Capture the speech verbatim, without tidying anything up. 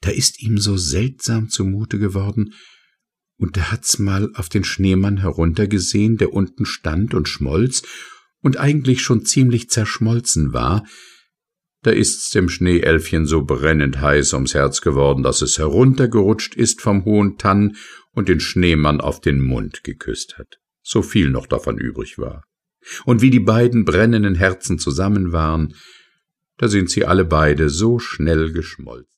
da ist ihm so seltsam zumute geworden, und da hat's mal auf den Schneemann heruntergesehen, der unten stand und schmolz und eigentlich schon ziemlich zerschmolzen war. Da ist's dem Schneeelfchen so brennend heiß ums Herz geworden, dass es heruntergerutscht ist vom hohen Tann und den Schneemann auf den Mund geküsst hat, so viel noch davon übrig war. Und wie die beiden brennenden Herzen zusammen waren, da sind sie alle beide so schnell geschmolzen.